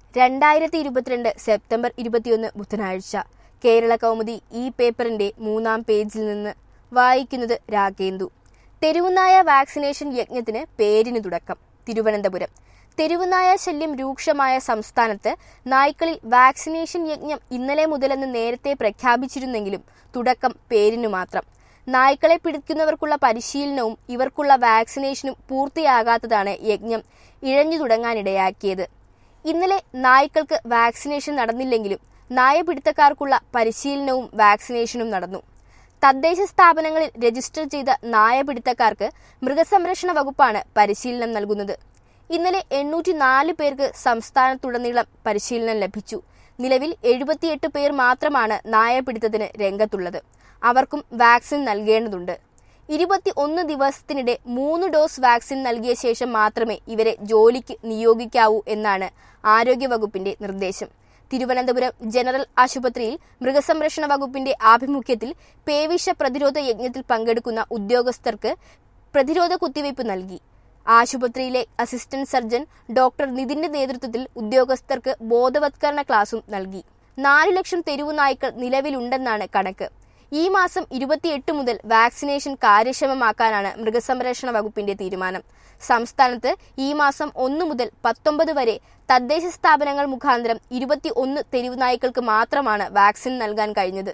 2022 September 21 ബുധനാഴ്ച കേരള കൗമുദി ഈ പേപ്പറിന്റെ 3-ാം പേജിൽ നിന്ന് വായിക്കുന്നത് രാഗേന്ദു. തെരുവുനായ വാക്സിനേഷൻ യജ്ഞത്തിന് പേരിന് തുടക്കം. തിരുവനന്തപുരം. തെരുവുനായ ശല്യം രൂക്ഷമായ സംസ്ഥാനത്ത് നായ്ക്കളിൽ വാക്സിനേഷൻ യജ്ഞം ഇന്നലെ മുതലെന്ന് നേരത്തെ പ്രഖ്യാപിച്ചിരുന്നെങ്കിലും തുടക്കം പേരിനു മാത്രം. നായ്ക്കളെ പിടിക്കുന്നവർക്കുള്ള പരിശീലനവും ഇവർക്കുള്ള വാക്സിനേഷനും പൂർത്തിയാകാത്തതാണ് യജ്ഞം ഇഴഞ്ഞു തുടങ്ങാനിടയാക്കിയത്. ഇന്നലെ നായ്ക്കൾക്ക് വാക്സിനേഷൻ നടന്നില്ലെങ്കിലും നായപിടുത്തക്കാർക്കുള്ള പരിശീലനവും വാക്സിനേഷനും നടന്നു. തദ്ദേശ സ്ഥാപനങ്ങളിൽ രജിസ്റ്റർ ചെയ്ത നായപിടുത്തക്കാർക്ക് മൃഗസംരക്ഷണ വകുപ്പാണ് പരിശീലനം നൽകുന്നത്. ഇന്നലെ 804 പേർക്ക് സംസ്ഥാനത്തുടനീളം പരിശീലനം ലഭിച്ചു. നിലവിൽ 78 പേർ മാത്രമാണ് നായപിടുത്തത്തിന് രംഗത്തുള്ളത്. അവർക്കും വാക്സിൻ നൽകേണ്ടതുണ്ട്. 21 ദിവസത്തിനിടെ 3 ഡോസ് വാക്സിൻ നൽകിയ ശേഷം മാത്രമേ ഇവരെ ജോലിക്ക് നിയോഗിക്കാവൂ എന്നാണ് ആരോഗ്യവകുപ്പിന്റെ നിർദ്ദേശം. തിരുവനന്തപുരം ജനറൽ ആശുപത്രിയിൽ മൃഗസംരക്ഷണ വകുപ്പിന്റെ ആഭിമുഖ്യത്തിൽ പേവിഷ പ്രതിരോധ യജ്ഞത്തിൽ പങ്കെടുക്കുന്ന ഉദ്യോഗസ്ഥർക്ക് പ്രതിരോധ കുത്തിവയ്പ് നൽകി. ആശുപത്രിയിലെ അസിസ്റ്റന്റ് സർജൻ ഡോക്ടർ നിതിന്റെ നേതൃത്വത്തിൽ ഉദ്യോഗസ്ഥർക്ക് ബോധവത്കരണ ക്ലാസും നൽകി. 4 ലക്ഷം തെരുവു നായ്ക്കൾ നിലവിലുണ്ടെന്നാണ് കണക്ക്. ഈ മാസം 28 മുതൽ വാക്സിനേഷൻ കാര്യക്ഷമമാക്കാനാണ് മൃഗസംരക്ഷണ വകുപ്പിന്റെ തീരുമാനം. സംസ്ഥാനത്ത് ഈ മാസം 1 മുതൽ 19 വരെ തദ്ദേശ സ്ഥാപനങ്ങൾ മുഖാന്തരം 21 തെരുവുനായ്ക്കൾക്ക് മാത്രമാണ് വാക്സിൻ നൽകാൻ കഴിഞ്ഞത്.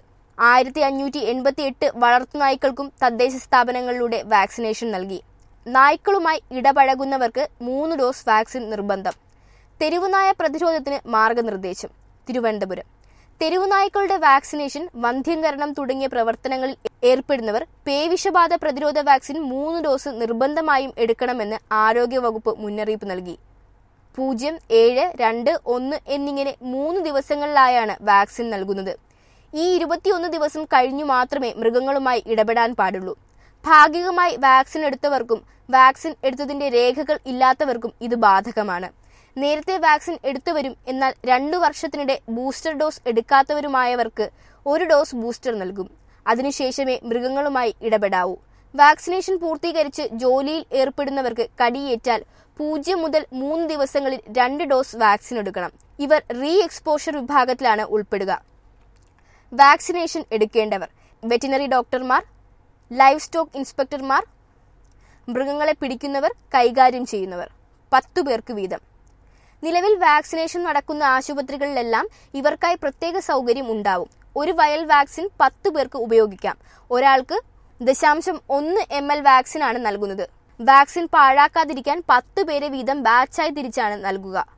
1588 വളർത്തുനായ്ക്കൾക്കും തദ്ദേശ സ്ഥാപനങ്ങളിലൂടെ വാക്സിനേഷൻ നൽകി. നായ്ക്കളുമായി ഇടപഴകുന്നവർക്ക് 3 ഡോസ് വാക്സിൻ നിർബന്ധം. തെരുവുനായ പ്രതിരോധത്തിന് മാർഗനിർദ്ദേശം. തിരുവനന്തപുരം. തെരുവുനായ്ക്കളുടെ വാക്സിനേഷൻ, വന്ധ്യംകരണം തുടങ്ങിയ പ്രവർത്തനങ്ങളിൽ ഏർപ്പെടുന്നവർ പേവിഷബാധ പ്രതിരോധ വാക്സിൻ 3 ഡോസ് നിർബന്ധമായും എടുക്കണമെന്ന് ആരോഗ്യവകുപ്പ് മുന്നറിയിപ്പ് നൽകി. 0, 7, 2, 1 എന്നിങ്ങനെ 3 ദിവസങ്ങളിലായാണ് വാക്സിൻ നൽകുന്നത്. ഈ 21 ദിവസം കഴിഞ്ഞു മാത്രമേ മൃഗങ്ങളുമായി ഇടപെടാൻ പാടുള്ളൂ. ഭാഗികമായി വാക്സിൻ എടുത്തവർക്കും വാക്സിൻ എടുത്തതിന്റെ രേഖകൾ ഇല്ലാത്തവർക്കും ഇത് ബാധകമാണ്. നേരത്തെ വാക്സിൻ എടുത്തവരും എന്നാൽ 2 വർഷത്തിനിടെ ബൂസ്റ്റർ ഡോസ് എടുക്കാത്തവരുമായവർക്ക് 1 ഡോസ് ബൂസ്റ്റർ നൽകും. അതിനുശേഷമേ മൃഗങ്ങളുമായി ഇടപെടാവൂ. വാക്സിനേഷൻ പൂർത്തീകരിച്ച് ജോലിയിൽ ഏർപ്പെടുന്നവർക്ക് കടിയേറ്റാൽ 0 മുതൽ 3 ദിവസങ്ങളിൽ 2 ഡോസ് വാക്സിൻ എടുക്കണം. ഇവർ റീ എക്സ്പോഷർ വിഭാഗത്തിലാണ് ഉൾപ്പെടുക. വാക്സിനേഷൻ എടുക്കേണ്ടവർ: വെറ്റിനറി ഡോക്ടർമാർ, ലൈവ് സ്റ്റോക്ക് ഇൻസ്പെക്ടർമാർ, മൃഗങ്ങളെ പിടിക്കുന്നവർ, കൈകാര്യം ചെയ്യുന്നവർ. 10 പേർക്ക് വീതം. നിലവിൽ വാക്സിനേഷൻ നടക്കുന്ന ആശുപത്രികളിലെല്ലാം ഇവർക്കായി പ്രത്യേക സൗകര്യം ഉണ്ടാവും. ഒരു വയൽ വാക്സിൻ 10 പേർക്ക് ഉപയോഗിക്കാം. ഒരാൾക്ക് 0.1 ml വാക്സിനാണ് നൽകുന്നത്. വാക്സിൻ പാഴാക്കാതിരിക്കാൻ 10 പേരെ വീതം ബാച്ചായി തിരിച്ചാണ് നൽകുക.